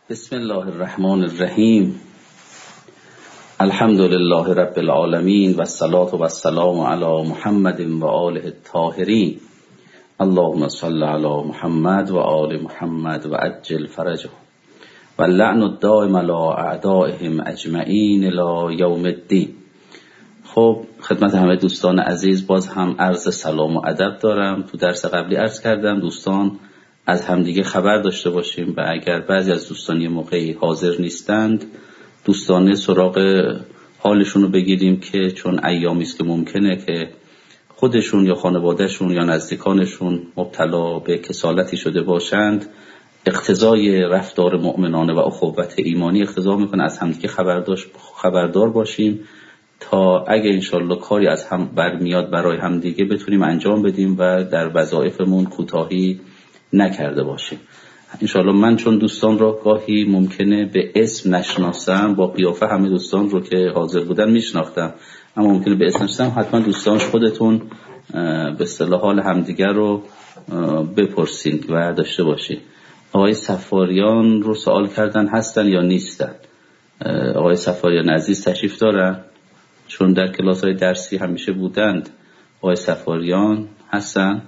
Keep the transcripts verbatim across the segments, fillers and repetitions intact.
بسم الله الرحمن الرحیم. الحمد لله رب العالمین و الصلاة و السلام علی محمد و آله الطاهرین. اللهم صل علی محمد و آل محمد و عجل فرجه و اللعن الدائم علی اعدائهم اجمعین الی یوم الدین. خب خدمت همه دوستان عزیز باز هم عرض سلام و ادب دارم. تو درس قبلی عرض کردم دوستان از همدیگه خبر داشته باشیم و اگر بعضی از دوستان یه موقعی حاضر نیستند دوستانه سراغ حالشون رو بگیریم که چون ایامی است که ممکنه که خودشون یا خانوادهشون یا نزدیکانشون مبتلا به کسالتی شده باشند. اقتضای رفتار مؤمنانه و اخوت ایمانی اقتضا میکنه از همدیگه خبردار باشیم تا اگه انشالله کاری از هم برمیاد برای همدیگه بتونیم انجام بدیم و در وظایفمون کوتاهی نکرده باشیم. انشالله من چون دوستان را گاهی ممکنه به اسم نشناسم، با قیافه همه دوستان رو که حاضر بودن میشناختم، اما ممکنه به اسم نشناسم. حتما دوستانش خودتون به اصطلاح حال همدیگر رو بپرسید و داشته باشید. آقای سفاریان رو سوال کردن هستن یا نیستن. آقای سفاریان عزیز تشریف دارن چون در کلاس های درسی همیشه بودند. آقای سفاریان هستن؟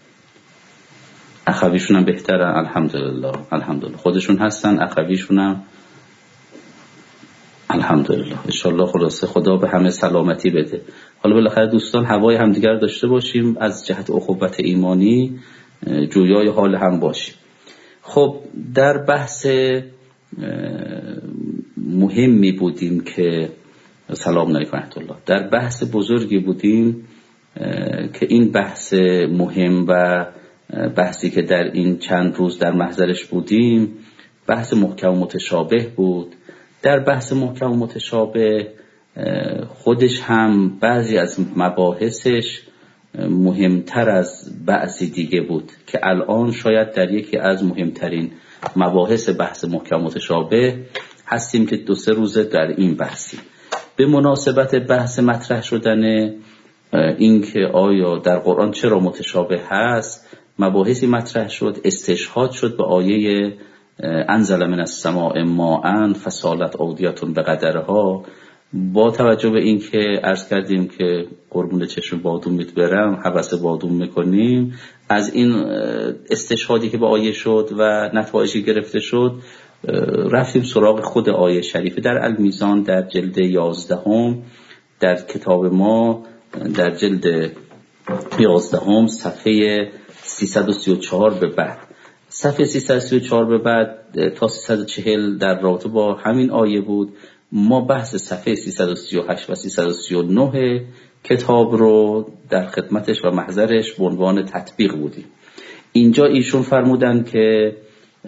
اخویشون هم بهتره؟ الحمدلله الحمدلله خودشون هستن، اخویشون هم الحمدلله. انشالله خلاصه خدا به همه سلامتی بده. حالا بالاخره دوستان هوای همدیگر داشته باشیم، از جهت اخوت ایمانی جویای حال هم باشیم. خب در بحث مهمی بودیم که سلام علیکم رحمت الله، در بحث بزرگی بودیم که این بحث مهم و بحثی که در این چند روز در محضرش بودیم بحث محکم و متشابه بود. در بحث محکم و متشابه خودش هم بعضی از مباحثش مهمتر از بعضی دیگه بود که الان شاید در یکی از مهمترین مباحث بحث محکم و متشابه هستیم که دو سه روزه در این بحثی. به مناسبت بحث مطرح شدن این که آیا در قرآن چرا متشابه هست مباحثی مطرح شد، استشهاد شد به آیه انزل من السماء ماء فسالت اودیة بقدرها. با توجه به این که عرض کردیم که قربون چشم بادومت برم هوس بادوم میکنیم، از این استشهادی که به آیه شد و نتایجی گرفته شد رفتیم سراغ خود آیه شریفه. در المیزان در جلد یازدهم در کتاب ما در جلد یازدهم صفحه سیصد و سی و چهار به بعد، صفحه سیصد و سی و چهار به بعد تا سیصد و چهل در رابطه با همین آیه بود. ما بحث صفحه سیصد و سی و هشت و سیصد و سی و نه کتاب رو در خدمتش و محضرش به عنوان تطبیق بودیم. اینجا ایشون فرمودن که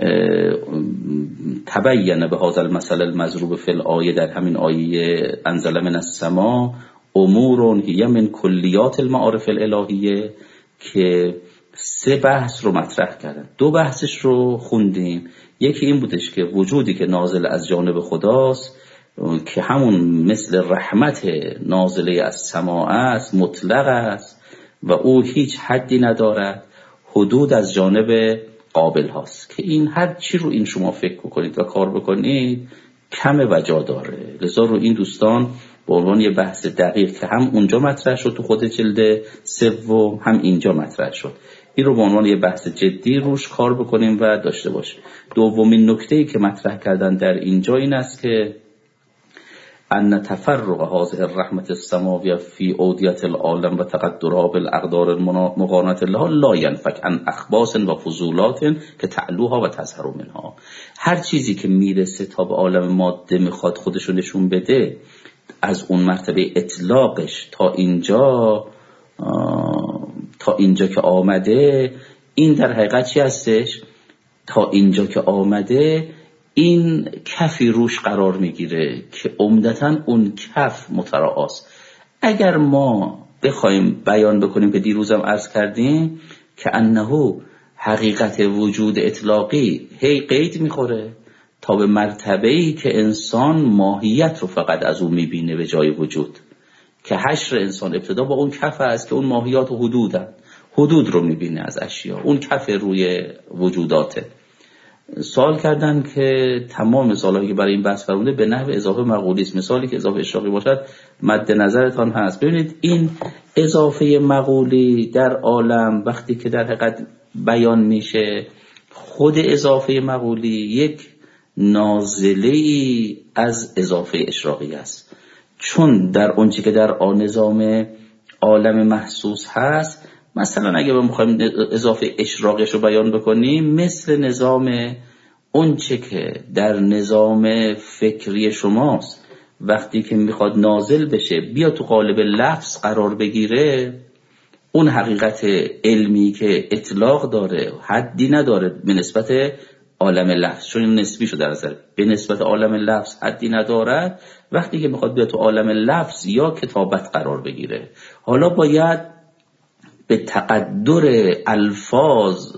تبین به هذا المثل المضروب فی الآیه، در همین آیه انزل من السماء امور هی من کلیات المعارف الالهیه، که سه بحث رو مطرح کردن. دو بحثش رو خوندیم. یکی این بودش که وجودی که نازل از جانب خداست که همون مثل رحمت نازله از سماع است، مطلق است و او هیچ حدی ندارد، حدود از جانب قابل هاست که این هر چی رو این شما فکر بکنید و کار بکنید کم وجا داره. لذا رو این دوستان به عنوان یه بحث دقیق که هم اونجا مطرح شد تو خود جلد سوم هم اینجا مطرح شد، این رو به عنوان یه بحث جدی روش کار بکنیم و داشته باشیم. دومین نکته‌ای که مطرح کردن در اینجا این است که ان تفرق هذه الرحمة السماویة فی اودیة العالم و تقدرها بالاقدار مقارنة لها لا ينفك عن اخباث و فضولات که تعلوها و تظهر منها. هر چیزی که میرسه تا به عالم ماده میخواد خودشو نشون بده، از اون مرتبه اطلاقش تا اینجا تا اینجا که آمده، این در حقیقت چی هستش؟ تا اینجا که آمده این کفی روش قرار میگیره که عمدتاً اون کف متراست. اگر ما بخوایم بیان بکنیم که دیروزم عرض کردیم که انه حقیقت وجود اطلاقی هی قید میخوره تا به مرتبه‌ای که انسان ماهیت رو فقط از اون میبینه به جای وجود، که حشر انسان ابتدا با اون کف است که اون ماهیات و حدودن، حدود رو میبینه از اشیا، اون کف روی وجوداته. سوال کردن که تمام مثالایی که برای این بحث فرموده به نحو اضافه مقولی است، مثالی که اضافه اشراقی باشد مد نظرتان هست. ببینید این اضافه مقولی در عالم وقتی که در حقیقت بیان میشه، خود اضافه مقولی یک نازله‌ای از اضافه اشراقی است، چون در اونچه که در آن نظام عالم محسوس هست، مثلا اگه بخوایم اضافه اشراقیش رو بیان بکنیم، مثل نظام اونچه که در نظام فکری شماست وقتی که میخواد نازل بشه بیا تو قالب لفظ قرار بگیره، اون حقیقت علمی که اطلاق داره حدی نداره به نسبت عالم لفظ، چون این نسبی شده در نظر به نسبت عالم لفظ حدی ندارد. وقتی که میخواد بیاد تو عالم لفظ یا کتابت قرار بگیره، حالا باید به تقدر الفاظ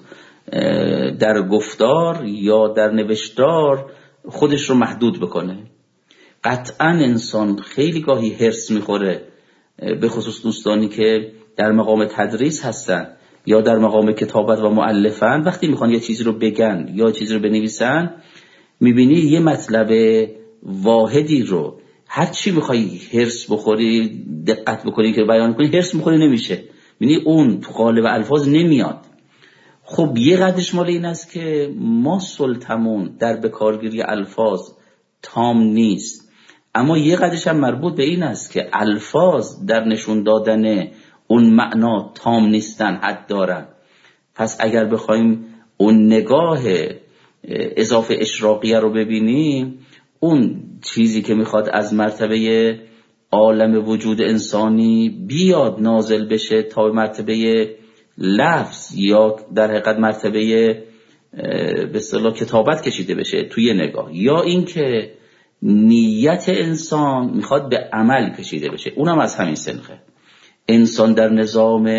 در گفتار یا در نوشتار خودش رو محدود بکنه. قطعا انسان خیلی گاهی هرس میخوره، به خصوص دوستانی که در مقام تدریس هستن یا در مقام کتابت و مؤلفن، وقتی میخوان یه چیزی رو بگن یا چیزی رو بنویسن، میبینی یه مطلب واحدی رو هر چی میخوای هرس بخوری دقت بکنی که بیان کنی، هرس میخوری نمیشه، میبینی اون تو قالب الفاظ نمیاد. خب یه قدرش مال این است که ما سلطمون در بکارگیری الفاظ تام نیست، اما یه قدرش هم مربوط به این است که الفاظ در نشون دادن اون معنا تام نیستن، حد دارن. پس اگر بخوایم اون نگاه اضافه اشراقیه رو ببینیم، اون چیزی که میخواد از مرتبه عالم وجود انسانی بیاد نازل بشه تا مرتبه لفظ یا در حقیقت مرتبه به اصطلاح کتابت کشیده بشه توی نگاه، یا اینکه نیت انسان میخواد به عمل کشیده بشه، اونم از همین سنخه. انسان در نظام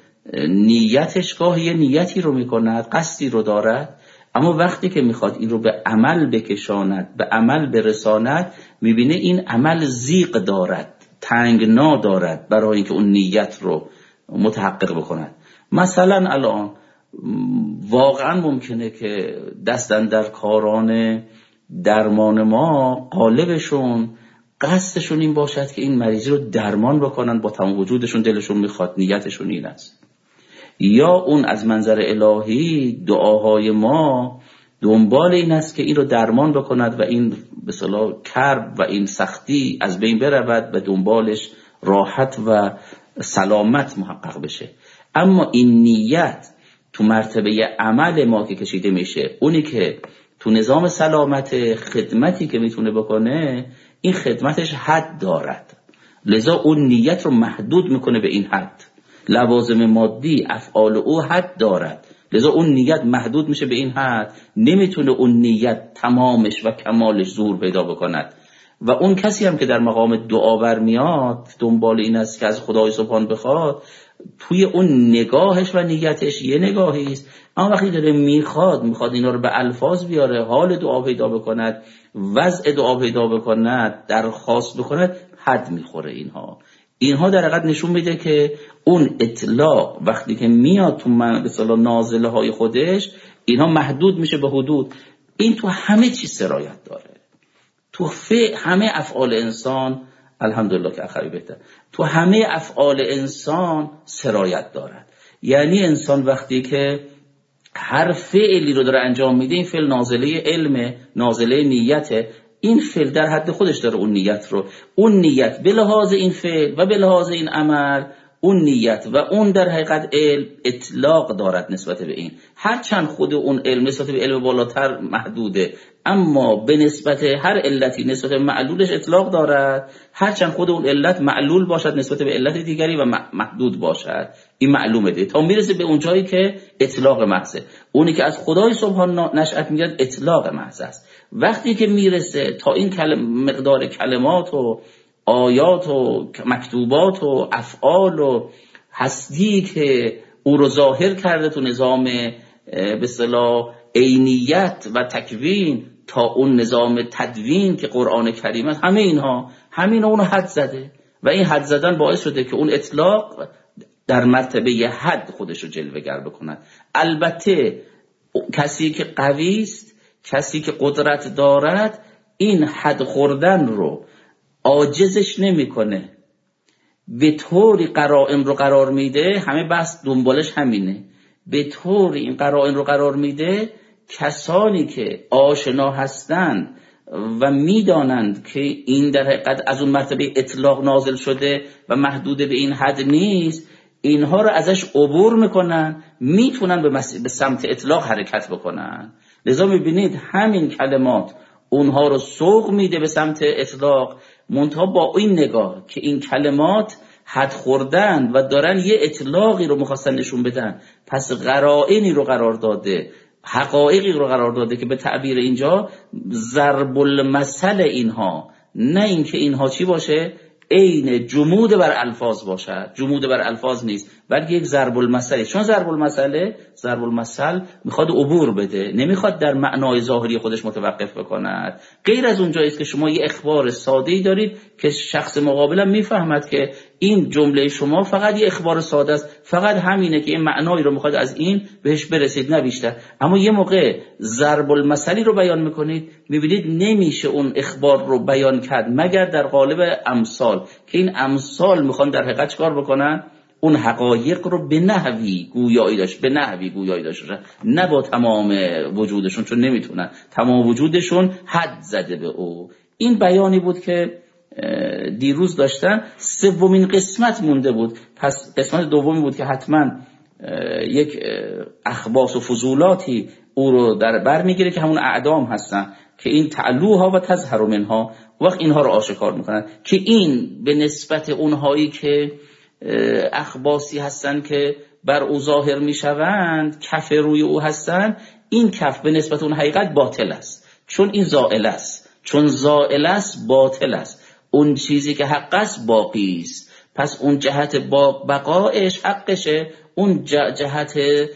نیتش گاهی یه نیتی رو میکند، قصدی رو دارد، اما وقتی که میخواد این رو به عمل بکشاند، به عمل برساند، میبینه این عمل زیغ دارد، تنگنا دارد برای اینکه اون نیت رو متحقق بکند. مثلا الان واقعا ممکنه که دستن در کاران درمان ما قالبشون قصدشون این باشد که این مریضی رو درمان بکنن، با تمام وجودشون دلشون میخواد، نیتشون این است. یا اون از منظر الهی دعاهای ما دنبال این است که این رو درمان بکند و این به اصطلاح کرب و این سختی از بین برود و دنبالش راحت و سلامت محقق بشه. اما این نیت تو مرتبه عمل ما که کشیده میشه، اونی که تو نظام سلامت خدمتی که میتونه بکنه، این خدمتش حد دارد، لذا اون نیت رو محدود میکنه به این حد. لوازم مادی افعال او حد دارد، لذا اون نیت محدود میشه به این حد، نمیتونه اون نیت تمامش و کمالش ظهور پیدا بکند. و اون کسی هم که در مقام دعا برمیاد دنبال این است که از خدای سبحان بخواد، توی اون نگاهش و نیتش یه نگاهی است، اما وقتی داره میخواد میخواد اینا رو به الفاظ بیاره، حال دعا پیدا بکند، وضع دعا پیدا بکند، درخواست بکند، حد میخوره. اینها اینها در حقیقت نشون میده که اون اطلاع وقتی که میاد تو من به اصطلاح نازله های خودش، اینها محدود میشه به حدود. این تو همه چیز سرایت داره، تو همه افعال انسان، الحمدلله که آخری بهتر، تو همه افعال انسان سرایت دارد. یعنی انسان وقتی که هر فعلی رو داره انجام میده، این فعل نازله علم، نازله نیته، این فعل در حد خودش داره اون نیت رو، اون نیت به لحاظ این فعل و به لحاظ این عمل، اون نیت و اون در حقیقت علم اطلاق دارد نسبت به این. هرچند خود اون علم نسبت به علم بالاتر محدوده، اما به نسبت هر علتی نسبت به معلولش اطلاق دارد، هرچند خود اون علت معلول باشد نسبت به علت دیگری و محدود باشد. این معلومه ده تا میرسه به اون جایی که اطلاق محضه. اونی که از خدای سبحان نشأت میاد اطلاق محض است. وقتی که میرسه تا این کلم مقدار کلمات و آیات و مکتوبات و افعال و هستی که او رو ظاهر کرده تو نظام به اصطلاح عینیت و تکوین، تا اون نظام تدوین که قرآن کریم است، همه اینها همین اونو حد زده و این حد زدن باعث شده که اون اطلاق در مرتبه حد خودش رو جلوه گر بکند. البته کسی که قوی است کسی که قدرت دارد این حد خوردن رو عاجزش نمیکنه، به طوری قرائن رو قرار میده، همه بس دنبالش همینه، به طوری این قرائن رو قرار میده کسانی که آشنا هستند و میدانند که این در حقیقت از اون مرتبه اطلاق نازل شده و محدود به این حد نیست، اینها رو ازش عبور میکنن، میتونن به, مس... به سمت اطلاق حرکت بکنن. لذا میبینید همین کلمات اونها رو سوق میده به سمت اطلاق، منتها با این نگاه که این کلمات حد خوردن و دارن یه اطلاقی رو میخواستن نشون بدن، پس قرائنی رو قرار داده، حقایقی رو قرار داده که به تعبیر اینجا ضرب المثل اینها، نه اینکه اینها چی باشه، عین جمود بر الفاظ باشد. جمود بر الفاظ نیست، بلکه یک ضرب المثل. چون ضرب المثل ضرب المثل میخواد عبور بده، نمیخواد در معنای ظاهری خودش متوقف بکند. غیر از اونجایی است که شما یه اخبار ساده‌ای دارید که شخص مقابلم میفهمد که این جمله شما فقط یه اخبار ساده است، فقط همینه که این معنایی رو میخواد از این بهش برسید، نه بیشتر. اما یه موقع ضرب المثلی رو بیان میکنید، میبینید نمیشه اون اخبار رو بیان کرد مگر در قالب امثال، که این امثال میخوان در حقیقت چیکار بکنن؟ اون حقایق رو به نحوی گویایی داشت به نحوی گویایی داشت نه با تمام وجودشون، چون نمیتونن، تمام وجودشون حد زده به او. این بیانی بود که دیروز داشتن. سومین قسمت مونده بود، پس قسمت دومی بود که حتما یک اخباث و فضولاتی او رو در بر میگیره که همون اعدام هستن، که این تعلوها و تظهر منها، وقت اینها رو آشکار میکنن که این به نسبت اونهایی که اخباثی هستن که بر او ظاهر میشوند، کف روی او هستن، این کف به نسبت اون حقیقت باطل است، چون این زائل است، چون زائل است باطل است. اون چیزی که حق است باقی است، پس اون جهت بقایش حقشه، اون جهت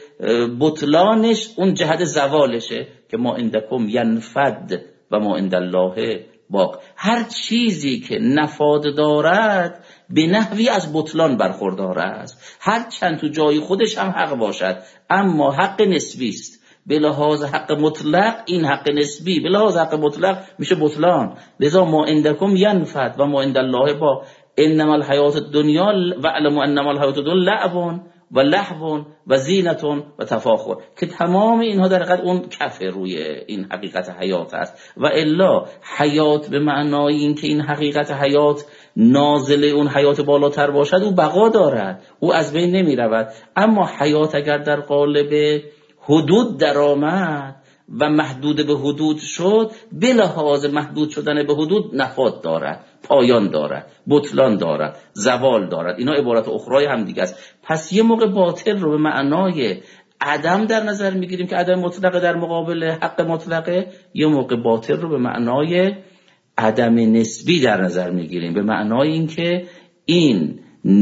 بطلانش اون جهت زوالشه، که ما عندکم ینفد و ما عند الله باق. هر چیزی که نفاد دارد به نحوی از بطلان برخوردار است، هر چند تو جای خودش هم حق باشد، اما حق نسبی است. به لحاظ حق مطلق این حق نسبی، به لحاظ حق مطلق میشه بطلان. لذا ما عندکم ینفد و ما عند الله باق. انما الحیات الدنیا و علموا انما الحیات الدنیا لعب و لهو و زینت و تفاخر، که تمام اینها در حقیقت اون کف روی این حقیقت حیات است. و الا حیات به معنای این که این حقیقت حیات نازل اون حیات بالاتر باشد، او بقا دارد، او از بین نمی رود. اما حیات اگر در قالب حدود در آمد و محدود به حدود شد، به لحاظ محدود شدن به حدود نفاد دارد، پایان دارد، بطلان دارد، زوال دارد. اینا عبارت اخرای هم دیگه است. پس یه موقع باطل رو به معنای عدم در نظر میگیریم که عدم مطلقه در مقابل حق مطلقه، یه موقع باطل رو به معنای عدم نسبی در نظر میگیریم، به معنای این که این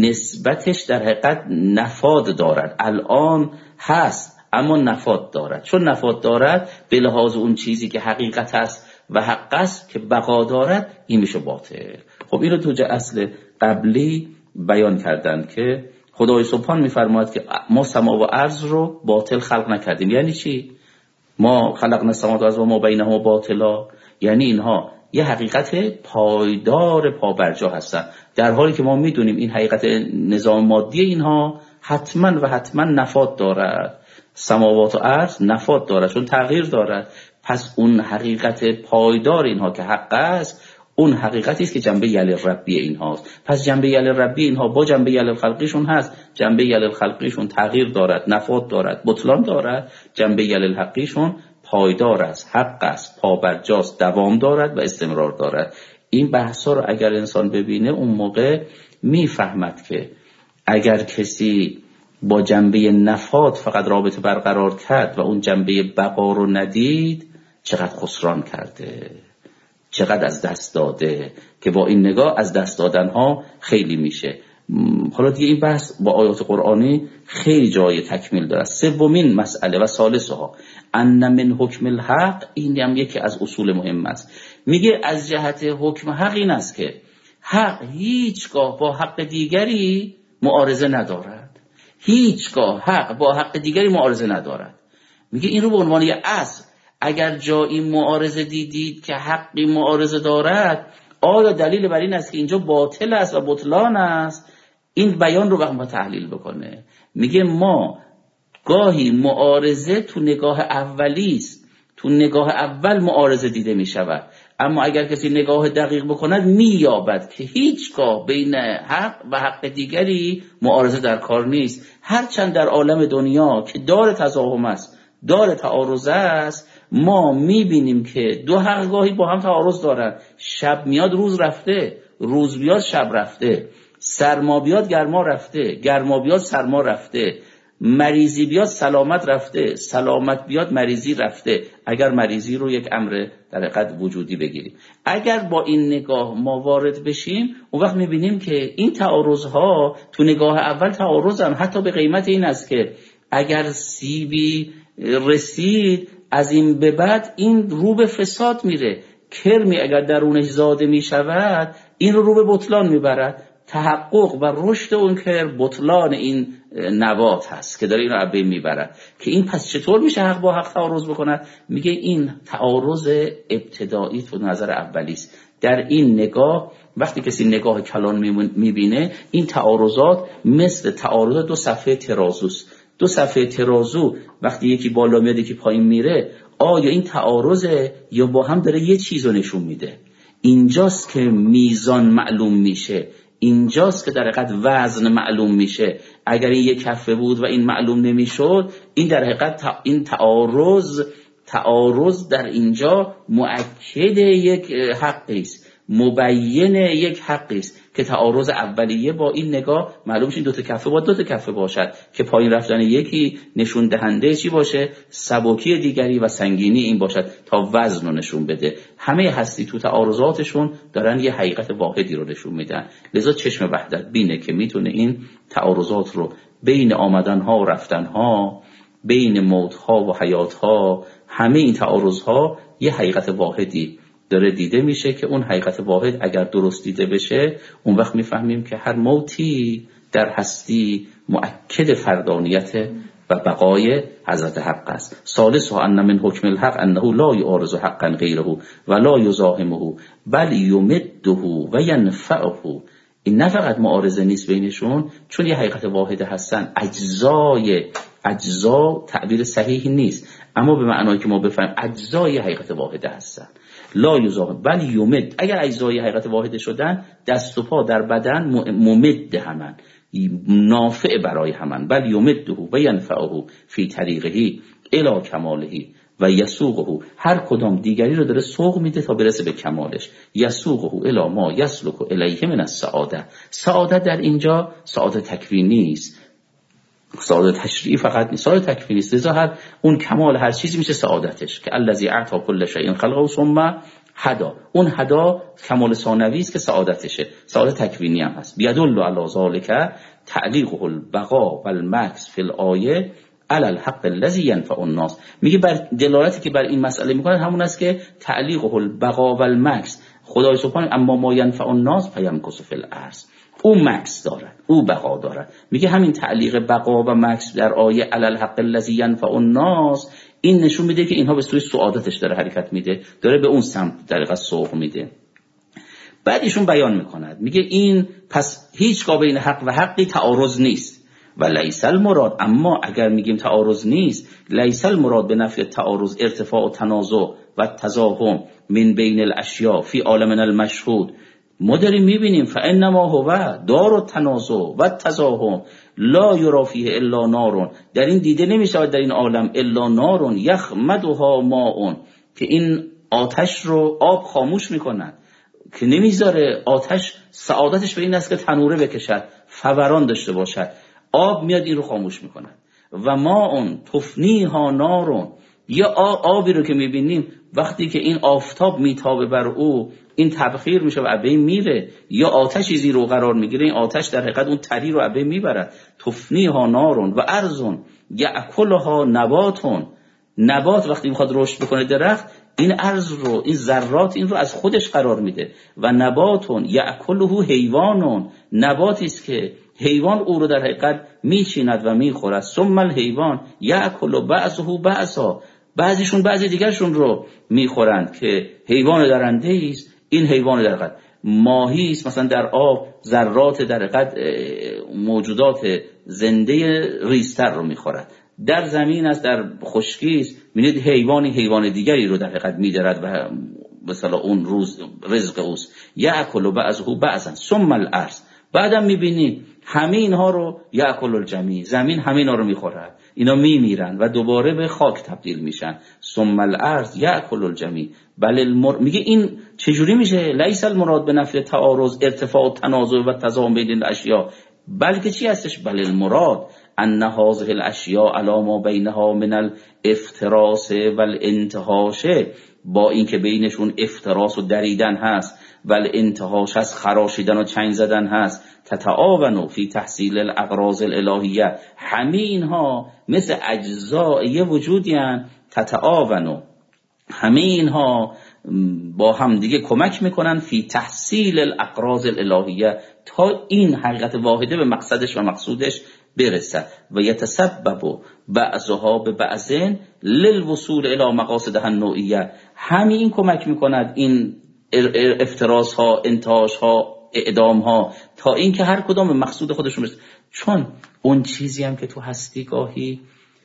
نسبتش در حقیقت نفاد دارد، الان هست اما نفاد دارد. چون نفاد دارد به لحاظ اون چیزی که حقیقت است و حق است که بقا دارد، این میشه باطل. خب این رو تو اصل قبلی بیان کردن که خدای سبحان میفرماید که ما سما و ارض رو باطل خلق نکردیم. یعنی چی؟ ما خلقنا السماوات والارض و ما بینهما باطلا، یعنی اینها یه حقیقت پایدار پابرجا هستن، در حالی که ما میدونیم این حقیقت نظام مادی اینها حتما و حتما نفاد دارد. سماوات و ارض نفاد دارد چون تغییر دارد. پس اون حقیقت پایدار اینها که حق است، اون حقیقتی است که جنبه یل ربی اینهاست. پس جنبه یل ربی اینها با جنبه یل خلقیشون هست. جنبه یل خلقیشون تغییر دارد، نفاد دارد، بطلان دارد. جنبه یل حقیشون پایدار است، حق است، پابرجاست، دوام دارد و استمرار دارد. این بحثا رو اگر انسان ببینه، اون موقع میفهمد که اگر کسی با جنبه نفاد فقط رابطه برقرار کرد و اون جنبه بقا رو ندید، چقدر خسران کرده، چقدر از دست داده، که با این نگاه از دست دادن ها خیلی میشه. حالا دیگه این بحث با آیات قرآنی خیلی جای تکمیل داره. سومین مسئله و ثالثها ان من حکم الحق، این هم یکی از اصول مهم است. میگه از جهت حکم حق این است که حق هیچگاه با حق دیگری معارضه ندارد. هیچگاه حق با حق دیگری معارضه ندارد. میگه این رو به عنوان یه اصل، اگر جایی معارضه دیدید که حقی معارضه دارد، آیا دلیل بر این است که اینجا باطل است و بطلان است؟ این بیان رو با تحلیل بکنه. میگه ما گاهی معارضه تو نگاه اولی است، تو نگاه اول معارضه دیده میشود، اما اگر کسی نگاه دقیق بکند مییابد که هیچگاه بین حق و حق دیگری معارضه در کار نیست. هرچند در عالم دنیا که دار تزاحم است، دار تعارض است، ما میبینیم که دو حق گاهی با هم تعارض دارن. شب میاد روز رفته، روز بیاد شب رفته، سرما بیاد گرما رفته، گرما بیاد سرما رفته، مریضی بیاد سلامت رفته، سلامت بیاد مریضی رفته، اگر مریضی رو یک امر در حقیقت وجودی بگیریم. اگر با این نگاه ما وارد بشیم، اون وقت میبینیم که این تعارض‌ها تو نگاه اول تعارضن، حتی به قیمت این است که اگر سیبی رسید از این به بعد این رو به فساد میره، کرمی اگر درونش زاده میشود این رو رو به بطلان میبرد. تحقق و رشد اون کرم بطلان این نبات هست که داره این رو عبه میبرد. که این پس چطور میشه حق با حق تعارض بکند؟ میگه این تعارض ابتدایی تو نظر اولی است. در این نگاه وقتی کسی نگاه کلان میبینه، این تعارضات مثل تعارض دو صفحه ترازوست. دو صفحه ترازو وقتی یکی بالا میاد یکی پایین میره، آیا این تعارضه یا با هم داره یه چیز رو نشون میده؟ اینجاست که میزان معلوم میشه، اینجاست که در حقیقت وزن معلوم میشه. اگر این یک کفه بود و این معلوم نمیشد، این در حقیقت این تعارض تعارض در اینجا مؤکد یک حقی است، مبین یک حقی است که تعارض اولیه با این نگاه معلوم شد. دو تا کفه با دو تا کفه باشد که پایین رفتن یکی نشون دهنده چی باشه؟ سبکی دیگری و سنگینی این باشد تا وزن رو نشون بده. همه هستی تو تعارضاتشون دارن یه حقیقت واحدی رو نشون میدن. لذا چشم وحدت بینه که میتونه این تعارضات رو بین آمدنها و رفتنها، بین موتها و حیاتها، همه این تعارضها یه حقیقت واحدی داره دیده میشه که اون حقیقت واحد اگر درست دیده بشه، اون وقت میفهمیم که هر موتی در هستی مؤکد فردانیت و بقای حضرت حق است. ثالثها ان من حکم الحق انه لا یعارض حقا غیره و لا یزاحمه بل یمده و ینفعه. این نه فقط معارضه نیست بینشون، چون یه حقیقت واحد هستن. اجزای اجزا تعبیر صحیحی نیست، اما به معنایی که ما بفهمیم اجزای حقیقت واحد هستن. لا یزاحم بل یمد. اگر اجزای حقیقت واحد شدن، دست و پا در بدن ممد همن، نافع برای همن. بل یمده و ینفعه فی طریقه الی کماله و یسوقه. هر کدام دیگری رو داره سوق میده تا برسه به کمالش. یسوقه الی ما یسلک الیه من السعاده. سعادت در اینجا سعادت تکوینی نیست، سعادت تشریعی فقط نیست، سعادت تکوینی است. لذا هر اون کمال هر چیزی میشه سعادتش، که الذی اعطى کل شیء خلقه ثم هدا. اون هدا کمال ثانوی است که سعادتشه، سعادت تکوینی هم هست. بیدل علی ذلک تعلیقه البقاء والمکث فی الآیه علی الحق الذی ینفع الناس. میگه بر دلالتی که بر این مسئله میکنه همون است که تعلیقه البقاء والمکث، خدای سبحانه اما ما ینفع الناس فیمکث فی الارض. او مکث دارد، او بقا دارد. میگه همین تعلیق بقا و مکث در آیه علی الحق الذی ینفع الناس، این نشون میده که اینها به سوی سعادتش داره حرکت میده، داره به اون سمت در حقیقت سوق میده. بعد ایشون بیان میکند، میگه این پس هیچگاه بین حق و حقی تعارض نیست و لیس المراد. اما اگر میگیم تعارض نیست، لیس المراد به نفی تعارض ارتفاع و تنازع و تزاحم من بین الاشیاء فی عالمنا المشهود. ما داریم میبینیم فانما هو دار التنازع و تزاحم لا یرا فیه الا نار. در این دیده نمیشود در این عالم الا نار یخمدها ماء، که این آتش رو آب خاموش میکنن، که نمیذاره آتش. سعادتش به این است که تنوره بکشد، فوران داشته باشد، آب میاد این رو خاموش میکنه. و ماء تفنیها نار، یا آبی رو که میبینیم وقتی که این آفتاب میتابه بر او این تبخیر میشه و عبه میره، یا آتشی زیر او قرار میگیره، این آتش در حقیقت اون تری رو عبه میبرد. تفنیها نارون و ارزون یاکلها نباتون. نبات وقتی میخواد رشد بکنه درخت، این ارز رو، این ذرات این رو از خودش قرار میده. و نباتون یاکله حیوانون، نباتی است که حیوان او رو در حقیقت میچیند و میخورد. ثم الحیوان یاکل بعضه بعضا، بعضیشون بعضی دیگرشون رو میخورند که حیوان درنده است، این حیوان در حقیقت ماهی است، مثلا در آب ذرات در حقیقت موجودات زنده ریزتر رو میخورد، در زمین است، در خشکی است می‌بینید حیوانی حیوان دیگری رو در حقیقت می‌درد و مثلا اون روز رزق اوست. یأکل بعضه بعضا ثم الارض، بعدم می‌بینید همه اینها رو یأکل الجمیع، زمین همه اینا رو می‌خورد، اینا میمیرن و دوباره به خاک تبدیل میشن. ثم الارض یأکل الجمیع بل المر... میگه این چجوری میشه؟ لیس المراد به نفی تعارض ارتفاع و تنازع و تضاد بین الاشیاء، بلکه چی هستش؟ بل المراد ان هذه الاشیاء علی ما بینها من الافتراس والانتهاش، با اینکه بینشون افتراس و دریدن هست و الانتهاش هست، خراشیدن و چنگ زدن هست، تتعاونوا فی تحصیل الاغراض الالهیه، همه اینها مثل اجزاء یه وجودی هستند، تتعاونوا همه اینها با هم دیگه کمک میکنن فی تحصیل الاغراض الالهیه، تا این حقیقت واحده به مقصدش و مقصودش برسد. و یتسبب بعضها به بعض للوصول الی مقاصدها النوعیه، همین این کمک میکند این افتراس ها، انتهاش ها، اعدام ها، تا اینکه هر کدام به مقصود خودشون برسه. چون اون چیزی هم که تو هستی گاهی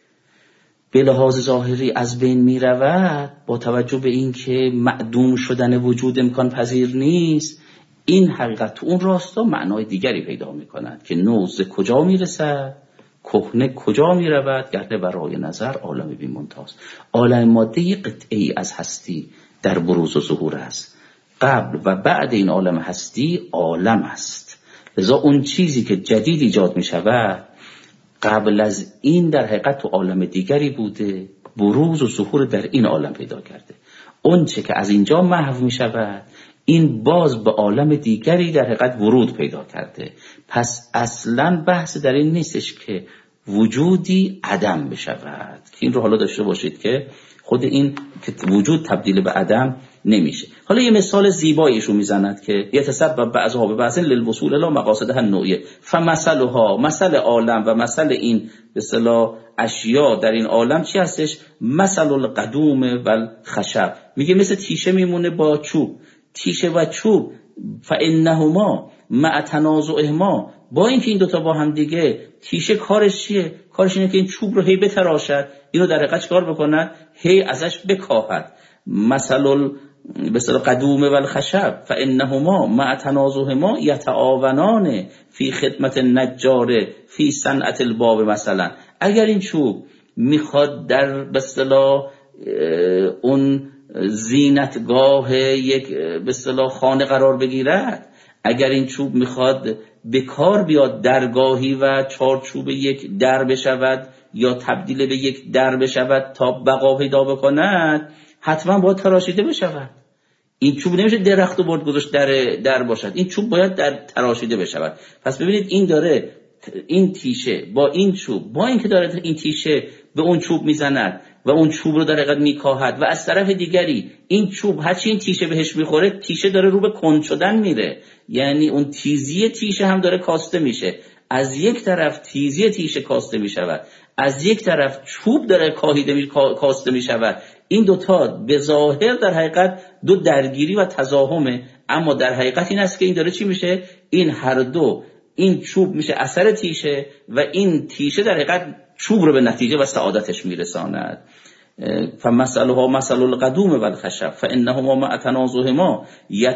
به لحاظ ظاهری از بین می رود، با توجه به اینکه معدوم شدن وجود امکان پذیر نیست، این حقیقت تو اون راستا معنای دیگری پیدا می کند که نوز کجا می رسد، کهنه کجا می رود، گرده برای نظر عالم بی منتهاست. عالم ماده یک قطعی از هستی در بروز و ظهور است، قبل و بعد این عالم هستی عالم است. لذا اون چیزی که جدید ایجاد می شود قبل از این در حقیقت تو عالم دیگری بوده، بروز و ظهور در این عالم پیدا کرده. اون چه که از اینجا محو می شود، این باز به عالم دیگری در حقیقت ورود پیدا کرده. پس اصلا بحث در این نیستش که وجودی عدم بشود، که این رو حالا داشته باشید که خود این که وجود تبدیل به عدم نمیشه. حالا یه مثال زیباییشو میزند که یتسبب بعضها به بعض للوصول الی مقاصدها النوعیه، فمثلها، مثل عالم و مثل این به اصطلاح اشیاء در این عالم چی هستش؟ مثل القدوم و الخشب، میگه مثل تیشه میمونه با چوب، تیشه و چوب فانهما مع تنازعهما، با اینکه این دوتا با هم دیگه، تیشه کارش چیه؟ کارش اینه که این چوب رو هی بتراشد، اینو در حقیقت کار بکنه هی ازش بکاهد. مثل مثل قدوم و الخشب فانهما مع تنازعهما یتعاونان فی خدمت النجار فی صنعت الباب. مثلا اگر این چوب میخواد در به اصطلاح اون زینتگاه یک به اصطلاح خانه قرار بگیرد، اگر این چوب میخواد به کار بیاد درگاهی و چارچوب یک در بشود یا تبدیل به یک در بشود تا بقا پیدا بکند، حتما باید تراشیده بشود. این چوب نمیشه درخت و برد گذاشت در در باشد، این چوب باید در تراشیده بشود. پس ببینید این داره این تیشه با این چوب، با اینکه داره این تیشه به اون چوب میزند و اون چوب رو در حقیقت میکاهد، و از طرف دیگری این چوب هرچی این تیشه بهش میخوره، تیشه داره رو به کند شدن میره، یعنی اون تیزی تیشه هم داره کاسته میشه. از یک طرف تیزی تیشه کاسته میشود، از یک طرف چوب داره کاهیده می کاسته میشود. این دوتا به ظاهر در حقیقت دو درگیری و تزاحمه، اما در حقیقت این است که این داره چی میشه؟ این هر دو، این چوب میشه اثر تیشه و این تیشه در حقیقت چوب رو به نتیجه و سعادتش میرساند. فمثلها مثل القدوم و الخشب فانهما مع تنازعهما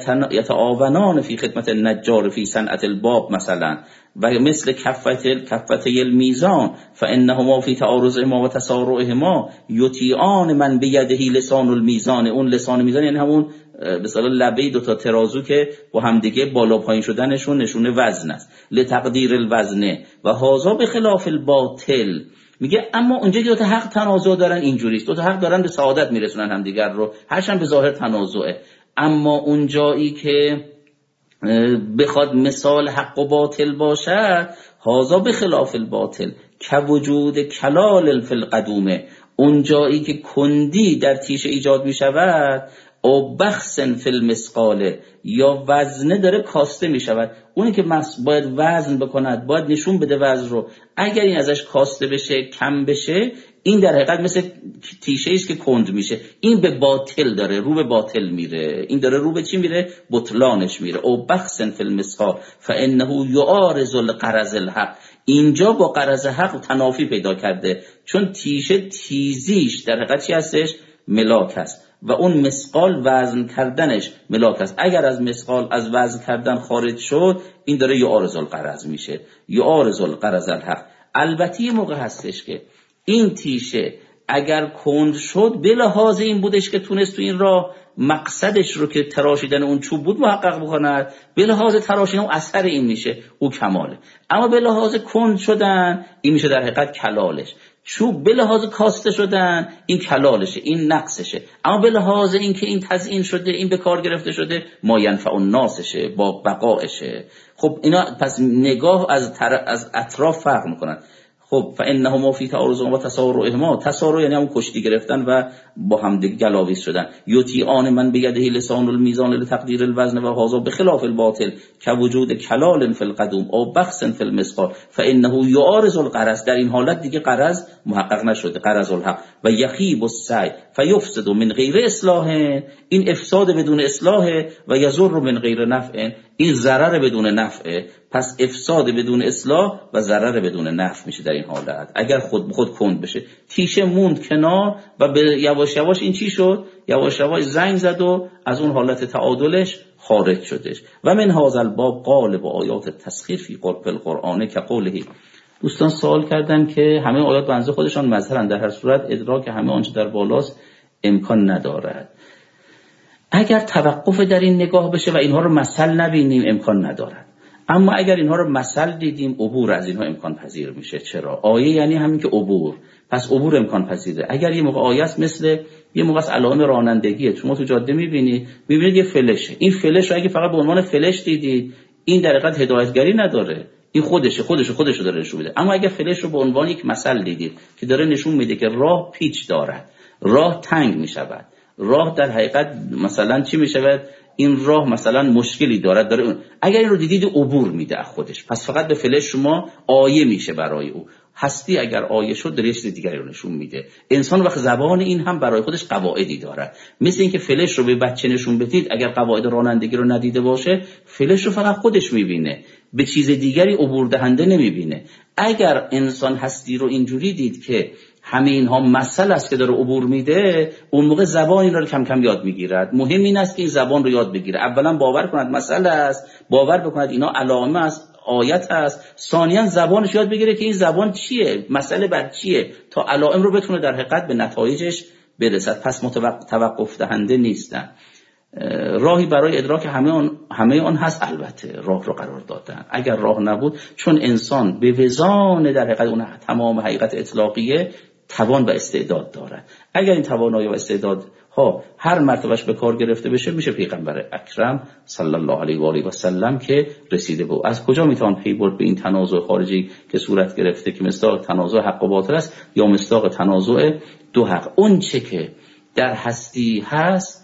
یتعاونان فی خدمت النجار فی صنعت الباب. مثلا و مثل کفته کفته المیزان فانهما فی تعارضهما و تسارعهما یطیعان من بیده لسان المیزان. اون لسان میزان یعنی همون به اصطلاح لبه دو تا ترازو که با هم دیگه بالا پایین شدنشون نشونه وزن است، لتقدیر الوزن و هذا بخلاف الباطل. میگه اما اونجا دو تا حق تنازع دارن، اینجوریست، دو تا حق دارن به سعادت میرسونن همدیگر رو، هرچند به ظاهر تنازعه، اما اون جایی که بخواد مثال حق و باطل باشد، هذا بخلاف الباطل که وجود کلال فی القدومه، اون جایی که کندی در تیشه ایجاد میشود، او بخسن فی المثقاله، یا وزنه داره کاسته می شود، اونی که باید وزن بکند، باید نشون بده وزن رو، اگر این ازش کاسته بشه، کم بشه، این در حقیقت مثل تیشه است که کند میشه، این به باطل داره رو به باطل میره، این داره رو به چی میره؟ بطلانش میره. او بخسن فی المسحار فانه یعارض الغرض الحق، اینجا با غرض حق تنافی پیدا کرده، چون تیشه تیزیش در حقیقت چی هستش؟ ملاک است و اون مثقال وزن کردنش ملاک است. اگر از مثقال از وزن کردن خارج شد، این داره یعارض الغرض میشه، یعارض الغرض الحق. البته یه موقع هستش که این تیشه اگر کند شد به لحاظ این بودش که تونست تو این راه مقصدش رو که تراشیدن اون چوب بود محقق بکند، به لحاظ تراشیدن اون اثر این میشه، او کماله. اما به لحاظ کند شدن این میشه در حقیقت کلالش. چوب به لحاظ کاسته شدن این کلالشه، این نقصشه. اما به لحاظ این که این تزیین شده، این به کار گرفته شده، ما ینفع الناسشه، با بقایشه. خب اینا پس نگاه از, از اطراف فرق میکنن. خب فانهما فی تعارض و تسارعهما، تسارع یعنی همون کشتی گرفتن و با هم دیگه گلاویز شدن. یطیعان من بیده لسان المیزان لتقدیر الوزن و هذا بخلاف الباطل که وجود کلال فی القدوم او بخس فی المسقال فانه یعارض الغرض، در این حالت دیگه غرض محقق نشده، غرض الحق. و یخیب السعی فیفسد من غیر اصلاح، این افساد بدون اصلاح، و یضر من غیر نفع، این ضرر بدون نفع. پس افساد بدون اصلاح و ضرر بدون نفع میشه در این حالت اگر خود خود کند بشه. تیشه موند کنار و به یواش یواش این چی شد؟ یواش یواش زنگ زد و از اون حالت تعادلش خارج شدش. و من هذا الباب قالب آیات تسخیر فی قرب القرآن که قوله. دوستان سوال کردن که همه آیات بنزه خودشان مظهرن، در هر صورت ادراک همه آنچه در بالاست امکان ندارد. اگر توقف در این نگاه بشه و اینها رو مثل نبینیم امکان ندارد، اما اگر اینها رو مثل دیدیم عبور از اینها امکان پذیر میشه. چرا؟ آیه یعنی همین که عبور، پس عبور امکان پذیره. اگر یه موقع آیه است مثل یه موقع از علائم رانندگیه، شما تو جاده میبینید میبینید یه فلشه، این فلش رو اگه فقط به عنوان فلش دیدید این در حقیقت هدایتگری نداره، این خودشه خودشه خودشو داره نشون میده. اما اگر فلش رو به عنوان یک مثل دیدید که داره نشون میده که راه پیچ دارد، راه تنگ میشود، راه در حقیقت مثلا چی میشود، این راه مثلا مشکلی دارد داره، اگر این رو دیدید عبور میده خودش، پس فقط به فلش شما آیه میشه برای او. هستی اگر آیه شد داره چیز دیگری رو نشون میده. انسان وقت زبان این هم برای خودش قواعدی داره، مثل اینکه فلش رو به بچه نشون بدید، اگر قواعد رانندگی رو ندیده باشه فلش رو فقط خودش میبینه، به چیز دیگری عبور دهنده نمیبینه. اگر انسان هستی رو اینجوری دید که همه اینها مسئله است که داره عبور میده، اون موقع زبان اینا رو کم کم یاد میگیرد. مهم این است که این زبان رو یاد بگیره. اولا باور کند مسئله است، باور بکند اینا علامه است، آیت است. ثانیاً زبانش یاد بگیره که این زبان چیه، مسئله بر چیه، تا علائم رو بتونه در حقیقت به نتایجش برسد. پس متوقف دهنده نیستن. راهی برای ادراک همه آن همه آن هست، البته راه رو قرار دادن. اگر راه نبود، چون انسان به وزان در حقیقت اون تمام حقیقت اطلاقیه توان و استعداد داره، اگر این توانایی و استعداد ها هر مرتبهش به کار گرفته بشه میشه پیغمبر اکرم صلی الله علیه و آله و سلم که رسیده بود. از کجا میتوان پی برد به این تنازع خارجی که صورت گرفته که مصداق تنازع حق و باطل است یا مصداق تنازع دو حق؟ اون چه که در هستی هست،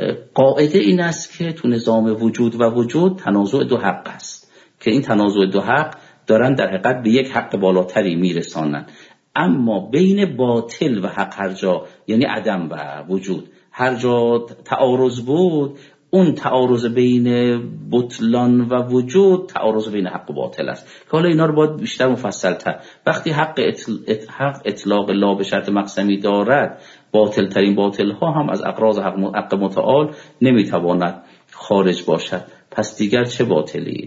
قاعده این است که تو نظام وجود و وجود تنازع دو حق است که این تنازع دو حق دارن در حقیقت به یک حق بالاتری میرسانن. اما بین باطل و حق هر جا، یعنی عدم و وجود، هر جا تعارض بود، اون تعارض بین بطلان و وجود تعارض بین حق و باطل است که حالا اینا رو باید بیشتر مفصل تر. وقتی حق, اطل... حق اطلاق لا به شرط مقسمی دارد، باطل ترین باطل ها هم از اقراض حق, حق متعال نمیتواند خارج باشد. پس دیگر چه باطلی؟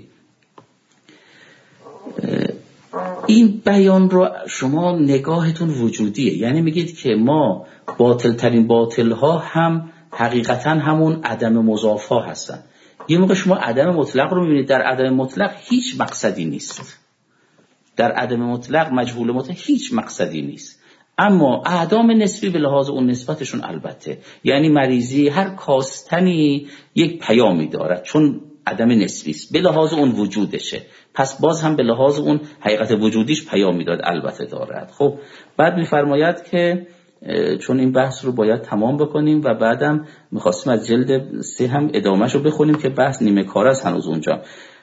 این بیان رو شما نگاهتون وجودیه، یعنی میگید که ما باطل ترین باطل ها هم حقیقتا همون عدم مضاف ها هستن. یه موقع شما عدم مطلق رو میبینید، در عدم مطلق هیچ مقصدی نیست، در عدم مطلق مجهول مطلق هیچ مقصدی نیست. اما اعدام نسبی به لحاظ اون نسبتشون البته، یعنی مریضی هر کاستنی یک پیامی دارد چون عدم نسبی است، به لحاظ اون وجودشه، پس باز هم به لحاظ اون حقیقت وجودیش پیام میداد، البته دارد. خب بعد میفرماید که چون این بحث رو باید تمام بکنیم و بعدم میخواستیم از جلد سه هم ادامهش رو بخونیم که بحث نیمه کار است هنوز اونجا.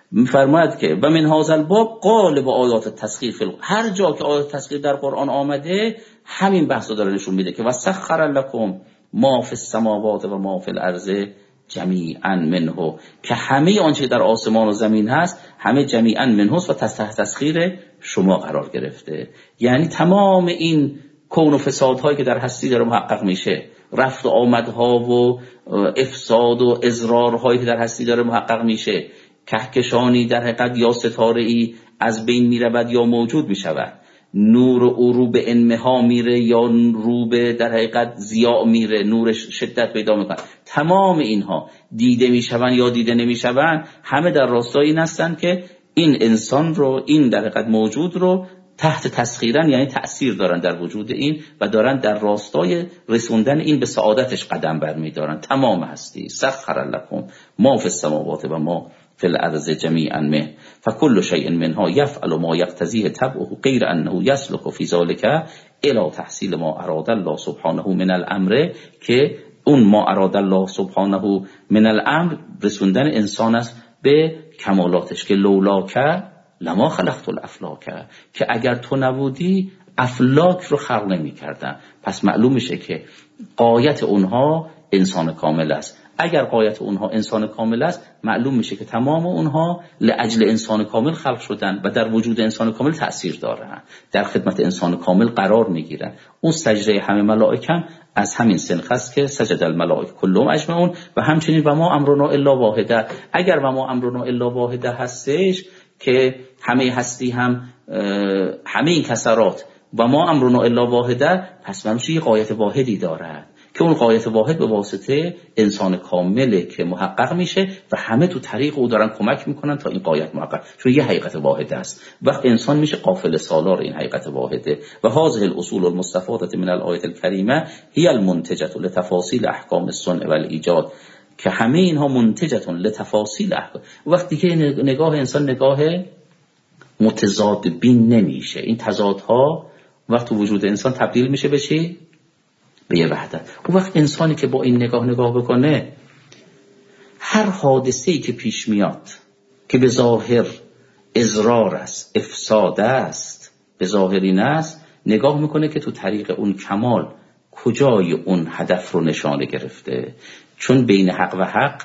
میفرماید که و من هذا الباب قالب آیات التسخیر فی الق... هر جا که آیات تسخیر در قرآن آمده همین بحثو داره نشون میده که و سخر لکم ما فی السماوات و ما فی الارض جمیعا منه، که همه آنچه در آسمان و زمین هست همه جمیعا منه است و تحت تسخیر شما قرار گرفته. یعنی تمام این کون و فسادهایی که در هستی داره محقق میشه، رفت و آمدها و افساد و اضرارهایی که در هستی داره محقق میشه، کهکشانی در حقیقت یا ستاره‌ای از بین میرود یا موجود میشود، نور او رو به انمها میره یا رو به در حقیقت ضیاء میره، نورش شدت پیدا میکنه، تمام اینها دیده میشون یا دیده نمیشون، همه در راستای این هستن که این انسان رو، این در حقیقت موجود رو تحت تسخیرن، یعنی تأثیر دارن در وجود این و دارن در راستای رسوندن این به سعادتش قدم برمیدارن. تمام هستی سخر لکم ما فی السماوات و ما فی الارض جمیعا منه فکل شیء منها یفعل ما یقتضیه طبعه غیر انه یسلک فی ذلک الی تحصیل ما اراد الله سبحانه من الامر، که اون ما اراد الله سبحانه من الامر رسوندن انسان است به کمالاتش، که لولاک لما خلقت الافلاک، که اگر تو نبودی افلاک رو خلق نمی کردن. پس معلوم میشه که غایت اونها انسان کامل است. اگر غایت اونها انسان کامل است معلوم میشه که تمام اونها لاجل انسان کامل خلق شدن و در وجود انسان کامل تأثیر دارن، در خدمت انسان کامل قرار میگیرن. اون سجده همه ملائکه هم از همین سنخ است که سجد الملائکه کلهم اجمعون، و همچنین و ما امرنا الا واحده. اگر و ما امرنا الا واحده هستش که همه هستی هم همه این کسرات و ما امرنا الا واحده، پس منوشه یه غایت واحدی دارد که اون غایت واحد به واسطه انسان کامله که محقق میشه و همه تو طریق او دارن کمک میکنن تا این غایت محقق، چون یه حقیقت واحده است. وقت انسان میشه قافل سالار این حقیقت واحده. و هذه الاصول المستفاده من الآیه الکریمه هی المنتجه لتفاصیل احکام الصنع والایجاد، که همه اینها منتجه لتفاصیل احکام. وقتی که نگاه انسان نگاه متضاد بین نمیشه، این تضادها وقت تو وجود انسان تبدیل میشه به چی؟ به یه وحدت. اون وقت انسانی که با این نگاه نگاه بکنه، هر حادثه‌ای که پیش میاد که به ظاهر اضرار است، افساد است، به ظاهر این است، نگاه میکنه که تو طریق اون کمال کجای اون هدف رو نشانه گرفته. چون بین حق و حق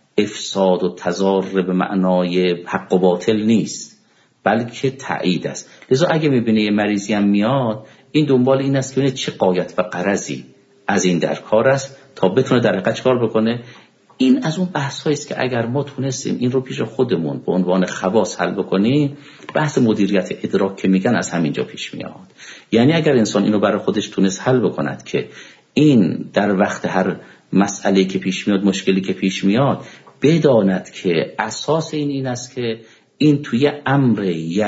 افساد و تضار به معنای حق و باطل نیست، بلکه تایید است. لذا اگه میبینه یه مریضی هم میاد، این دنبال این است که ببینه چه غایت و غرضی از این در کار است تا بتونه در حقیقت کار بکنه. این از اون بحث‌هایی است که اگر ما تونستیم این رو پیش خودمون به عنوان خواص حل بکنیم، بحث مدیریت ادراک که میگن از همینجا پیش میاد. یعنی اگر انسان اینو برای خودش تونست حل بکند که این در وقت هر مسئله که پیش میاد، مشکلی که پیش میاد، بداند که اساس این این است که این توی امر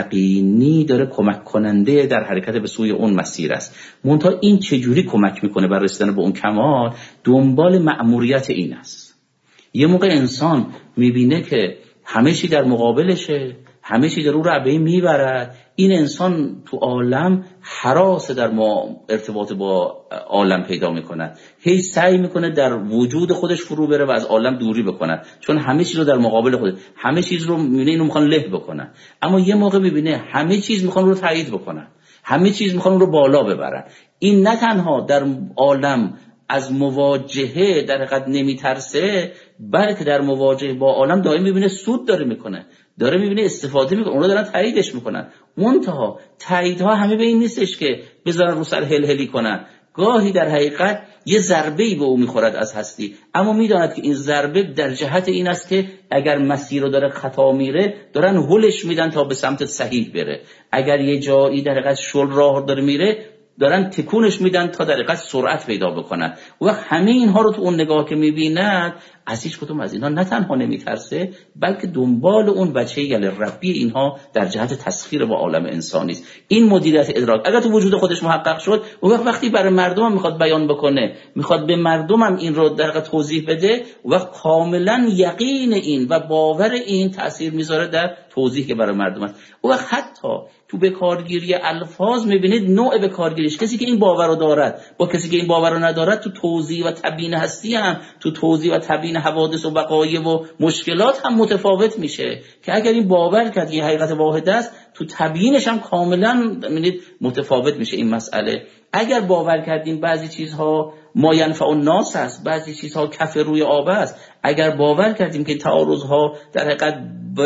یقینی داره کمک کننده در حرکت به سوی اون مسیر است. منتها این چجوری کمک میکنه بر رسیدن به اون کمال؟ دنبال مأموریت این است. یه موقع انسان میبینه که همه چی در مقابلشه، همه چی در او رو به میبرد. این انسان تو عالم هراس در ما ارتباط با عالم پیدا میکند، هی سعی میکنه در وجود خودش فرو بره و از عالم دوری بکند، چون همه چیز رو در مقابل خودش، همه چیز رو میبینه اینو میخوان له بکنن. اما یه موقع میبینه همه چیز میخوان رو تایید بکنن، همه چیز میخوان رو بالا ببرن. این نه تنها در عالم از مواجهه در حقیقت نمیترسه، بلکه در مواجهه با عالم دائم میبینه سود داره میکنه، داره میبینه استفاده میکنه، اونا دارن تاییدش میکنن. منتها تاییدها همه به این نیستش که بذارن رو سر هل هلی کنن. گاهی در حقیقت یه ضربه‌ای به او میخورد از هستی، اما میداند که این ضربه در جهت این است که اگر مسیر رو داره خطا میره، دارن هلش میدن تا به سمت صحیح بره. اگر یه جایی در حقیقت شل راه داره میره، دارن تکونش میدن تا در حقیقت سرعت پیدا بکنن. و همه اینها رو تو اون نگاه که میبیند، از هیچ کدوم از اینها نه تنها نمیترسه، بلکه دنبال اون وجه یل ربی اینها در جهت تسخیر با عالم انسانی است. این مدیریت ادراک اگر تو وجود خودش محقق شد، اون وقت وقتی برای مردم هم میخواد بیان بکنه، میخواد به مردم هم این رو در حقیقت توضیح بده، و کاملا یقین این و باور این تأثیر میذاره در توضیح که برای مردم است. اون وقت حتی تو به کارگیری الفاظ میبینید نوع به کارگیری تحلیلش. کسی که این باور رو دارد با کسی که این باور رو ندارد تو توضیح و تبیین هستی هم، تو توضیح و تبیین حوادث و وقایع و مشکلات هم متفاوت میشه. که اگر این باور کرد این حقیقت واحد است، تو تبیینش هم کاملا ببینید متفاوت میشه این مسئله. اگر باور کردیم بعضی چیزها ما ینفع الناس است، بعضی چیزها کف روی آب است، اگر باور کردیم که تعارضها در حقیقت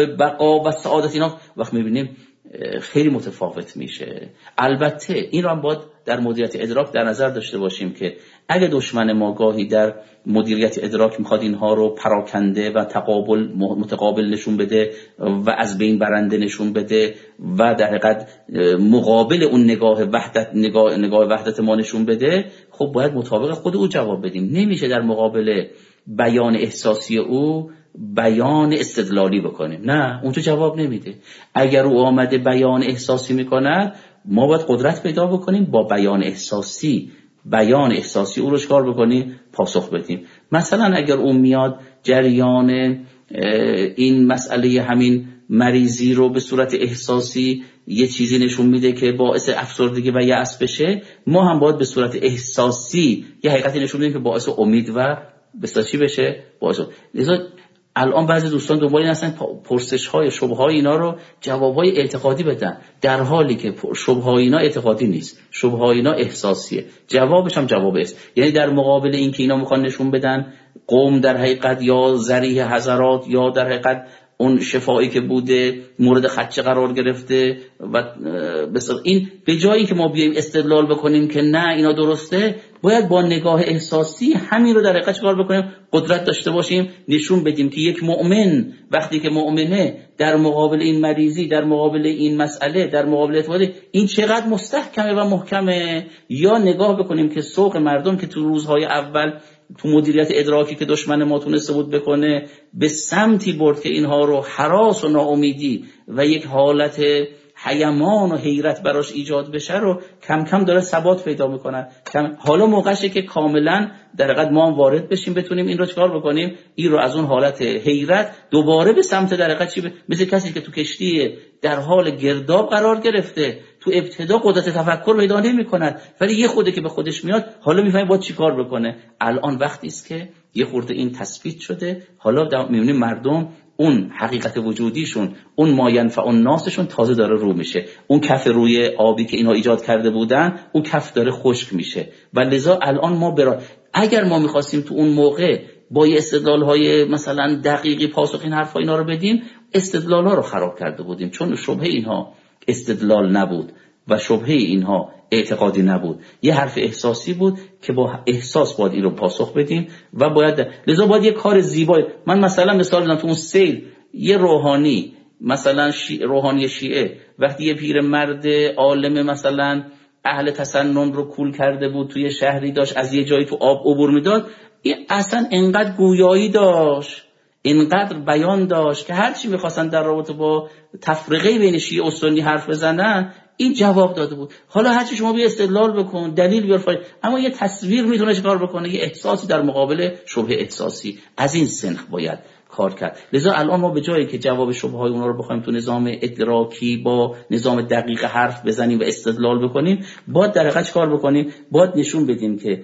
بقا و سعادت اینا، وقت میبینیم خیلی متفاوت میشه. البته این رو هم باید در مدیریت ادراک در نظر داشته باشیم که اگه دشمن ما گاهی در مدیریت ادراک میخواد اینها رو پراکنده و تقابل متقابل نشون بده و از بین برنده نشون بده و در حقیقت مقابل اون نگاه وحدت نگاه نگاه وحدت ما نشون بده، خب باید مطابق خود او جواب بدیم. نمیشه در مقابل بیان احساسی او بیان استدلالی بکنیم، نه، اونجا جواب نمیده. اگر او آمده بیان احساسی میکنه، ما باید قدرت پیدا بکنیم با بیان احساسی بیان احساسی او رو چکار بکنیم؟ پاسخ بدیم. مثلا اگر اون میاد جریان این مسئله همین مریضی رو به صورت احساسی یه چیزی نشون میده که باعث افسردگی و یأس بشه، ما هم باید به صورت احساسی یه حقیقتی نشون بدیم که باعث امید و بسازی بشه. باعث لذا الان بعضی دوستان دنبال این هستن پرسش‌های شبهه‌های اینا رو جواب‌های اعتقادی بدن، در حالی که شبهه‌های اینا اعتقادی نیست، شبهه‌های اینا احساسیه، جوابش هم جواب است. یعنی در مقابل این که اینا میخوان نشون بدن قوم در حقیقت یا ذریح حضرات یا در حقیقت اون شفایی که بوده مورد خدشه قرار گرفته و بسیار این به جایی که ما بیایم استدلال بکنیم که نه اینا درسته، باید با نگاه احساسی همین رو در حقیقت چیکار بکنیم؟ قدرت داشته باشیم نشون بدیم که یک مؤمن وقتی که مؤمنه در مقابل این مریضی، در مقابل این مسئله، در مقابل اعتقاد این چقدر مستحکمه و محکمه. یا نگاه بکنیم که سوق مردم که تو روزهای اول تو مدیریت ادراکی که دشمن ما تونسته بود بکنه به سمتی برد که اینها رو هراس و ناامیدی و یک حالت حیمان و حیرت براش ایجاد بشه رو کم کم داره ثبات پیدا میکنن. حالا موقعشه که کاملا در حقیقت ما هم وارد بشیم، بتونیم این رو چکار بکنیم، این رو از اون حالت حیرت دوباره به سمت در حقیقت چی ب... مثل کسی که تو کشتی در حال گرداب قرار گرفته، تو ابتدا قدرت تفکر پیدا نمی‌کند، ولی یه خوده که به خودش میاد حالا میفهمه باید چیکار بکنه. الان وقتی است که یه خورده این تثبیت شده، حالا می‌بینیم مردم اون حقیقت وجودیشون، اون ما ینفع الناسشون تازه داره رو میشه. اون کف روی آبی که اینا ایجاد کرده بودن، اون کف داره خشک میشه. و لذا الان ما برا اگر ما می‌خواستیم تو اون موقع با یه استدلال‌های مثلا دقیقی پاسخ این حرفا اینا رو بدیم، استدلال‌ها رو خراب کرده بودیم، چون شبهه اینها استدلال نبود و شبهه اینها اعتقادی نبود، یه حرف احساسی بود که با احساس باید این رو پاسخ بدیم و باید لذا باید یه کار زیبایی. من مثلا مثال بزنم، تو اون سیل یه روحانی مثلا شیعه، روحانی شیعه وقتی یه پیر مرد عالم مثلا اهل تسنن رو کول کرده بود توی شهری، داشت از یه جایی تو آب عبور میداد، این اصلا انقدر گویایی داشت، اینقدر بیان داشت که هر چی می‌خواستن در رابطه با تفرقه بین شیعه و سنی حرف بزنن این جواب داده بود. حالا هر چی شما بیا استدلال بکن، دلیل بیار فای، اما یه تصویر میتونه چیکار بکنه، یه احساسی در مقابل شبهه احساسی. از این سنخ باید کار کرد. لذا الان ما به جایی که جواب شبهه‌های اونها رو بخوایم تو نظام ادراکی با نظام دقیق حرف بزنیم و استدلال بکنیم، باید در حقیقت کار بکنیم، باید نشون بدیم که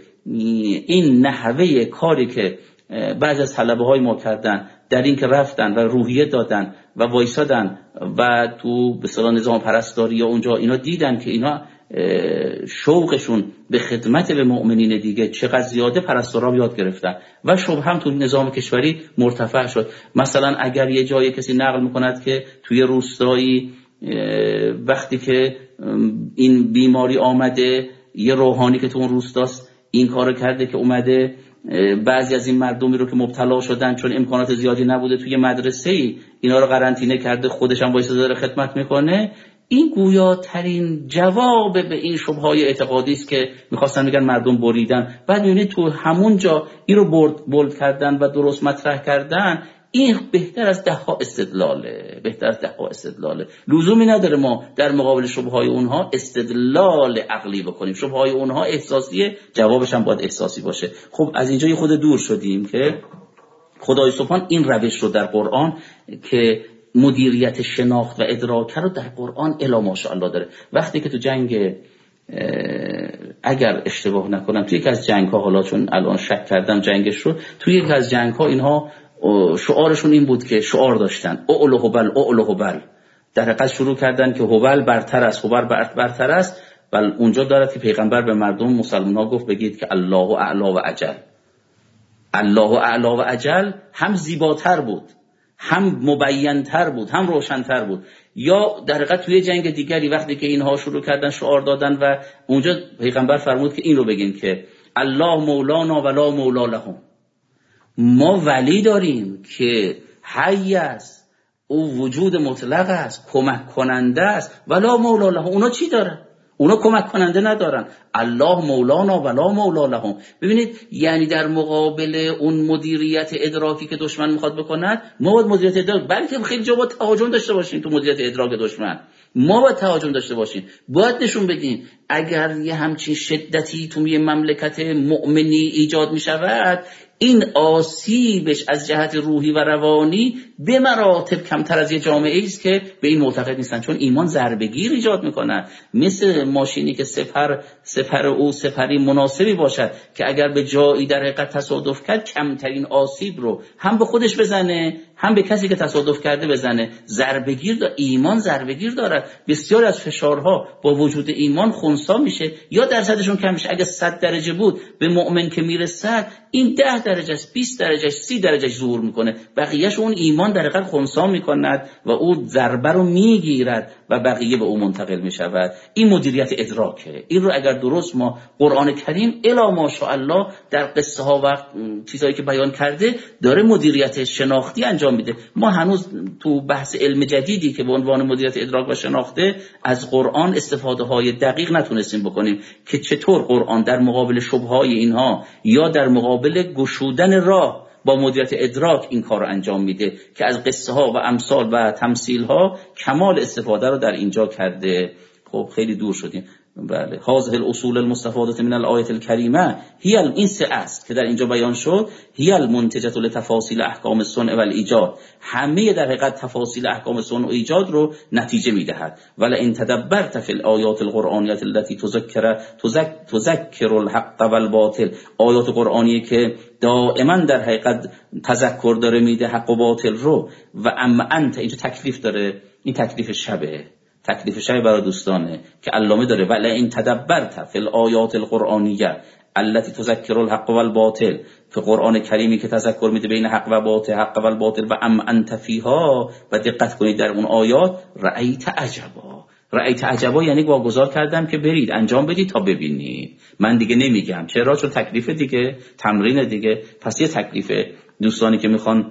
این نحوه کاری که بعضی از طلبه‌های ما کردن در این که رفتن و روحیه دادن و وایسادن و تو به اصطلاح نظام پرستاری یا اونجا اینا دیدن که اینا شوقشون به خدمت به مؤمنین دیگه چقدر زیاده، پرستارا یاد گرفتن و شبه هم تو نظام کشوری مرتفع شد. مثلا اگر یه جایی کسی نقل میکند که توی روستایی وقتی که این بیماری آمده، یه روحانی که تو اون روستاست این کارو کرده که اومده بعضی از این مردمی رو که مبتلا شدن چون امکانات زیادی نبوده توی مدرسه‌ای اینا رو قرنطینه کرده، خودش هم وایساده داره خدمت میکنه. این گویاترین جواب به این شبهه‌های اعتقادی است که میخواستن بگن مردم بریدن. بعد میبینید تو همون جا این رو برد بولد کردن و درست مطرح کردن. این بهتر از ده ها استدلاله، بهتر از ده ها استدلاله. لزومی نداره ما در مقابل شبهه‌های اونها استدلال عقلی بکنیم. شبهه‌های اونها احساسیه، جوابش هم باید احساسی باشه. خب از اینجا یه خود دور شدیم که خدای سبحان این روش رو در قرآن که مدیریت شناخت و ادراک رو در قرآن الا ماشاءالله داره. وقتی که تو جنگ اگر اشتباه نکنم توی یکی از جنگ ها، حالا چون الان شک کردم جنگش رو، توی یکی از جنگ ها اینها شعارشون این بود که شعار داشتن اعلو هبل اعلو هبل، در حقیقت شروع کردن که هبل برتر است، هبل برتر است. بل اونجا دارد که پیغمبر به مردم مسلمان ها گفت بگید که الله اعلا و اجل. الله اعلا و اجل هم زیباتر بود، هم مبین‌تر بود، هم روشن‌تر بود. یا در حقیقت توی جنگ دیگری وقتی که اینها شروع کردن شعار دادن و اونجا پیغمبر فرمود که این رو بگین که الله مولانا ولا مولا لهم، ما ولی داریم که حی است، او وجود مطلق است، کمک کننده است، ولا مولا لهم. اونا چی دارن؟ اونا کمک کننده ندارن. الله مولانا ولا مولا لهم. ببینید یعنی در مقابل اون مدیریت ادراکی که دشمن میخواد بکند، ما باید مدیریت ادراک، بلکه خیلی جا باید تهاجم داشته باشیم تو مدیریت ادراک دشمن. ما باید تهاجم داشته باشیم، باید نشون بدیم اگر یه همچین شدتی تو یه مملکت مؤمنی ایجاد میشود، این آسیبش از جهت روحی و روانی به مراتب کمتر از یه جامعه است که به این معتقد نیستن، چون ایمان ضربه‌گیر ایجاد میکنه. مثل ماشینی که سپر سپر او سپری مناسبی باشد که اگر به جایی در حقیقت تصادف کرد کمترین آسیب رو هم به خودش بزنه هم به کسی که تصادف کرده بزنه. ضربه‌گیر داره، ایمان ضربه‌گیر دارد. بسیار از فشارها با وجود ایمان خنثی میشه یا درصدشون کم میشه. اگه صد درجه بود به مؤمن که میرسد، این ده درجه است، بیست درجه است، سی درجه ظهور میکنه، بقیه‌اش اون ایمان در حقیقت خنثی میکند و او ضربه رو میگیرد و بقیه به او منتقل میشود. این مدیریت ادراکه. این رو اگر درست ما قرآن کریم الا ماشاءالله در قصه ها و چیزایی که بیان کرده داره مدیریت شناختی انجام میده. ما هنوز تو بحث علم جدیدی که به عنوان مدیریت ادراک و شناخته از قرآن استفاده های دقیق نتونستیم بکنیم که چطور قرآن در مقابل شبهه های اینها یا در مقابل گشودن راه با مدیریت ادراک این کار رو انجام میده که از قصه ها و امثال و تمثیل ها کمال استفاده رو در اینجا کرده. خب خیلی دور شدیم. بله، هذه الاصول المستفاده من الآیه الکریمه هی این سه است که در اینجا بیان شد، هی المنتجه لتفاصیل احکام الصنع و الایجاد، همه در حقیقت تفاصیل احکام صنع و ایجاد رو نتیجه میدهد. ولی ان تدبرت فی الآیات القرآنیه التي تذکر تذکر الحق والباطل، آیات قرآنیه که دائما در حقیقت تذکر داره میده حق و باطل رو. و اما انت، اینجا تکلیف داره، این تکلیف شبه، تکلیف شبه برای دوستانه که علامه داره. ولی این تدبرت فی الآیات القرآنیه التي تذکر الحق والباطل، که قرآن کریمی که تذکر میده بین حق و باطل، حق و باطل. و اما انت فیها، و دقت کنید در اون آیات، رأیت عجبا. رأیت عجبا یعنی واگذار کردم که برید انجام بدید تا ببینید، من دیگه نمیگم. چرا؟ چون تکلیف دیگه، تمرین دیگه. پس یه تکلیف دوستانی که میخوان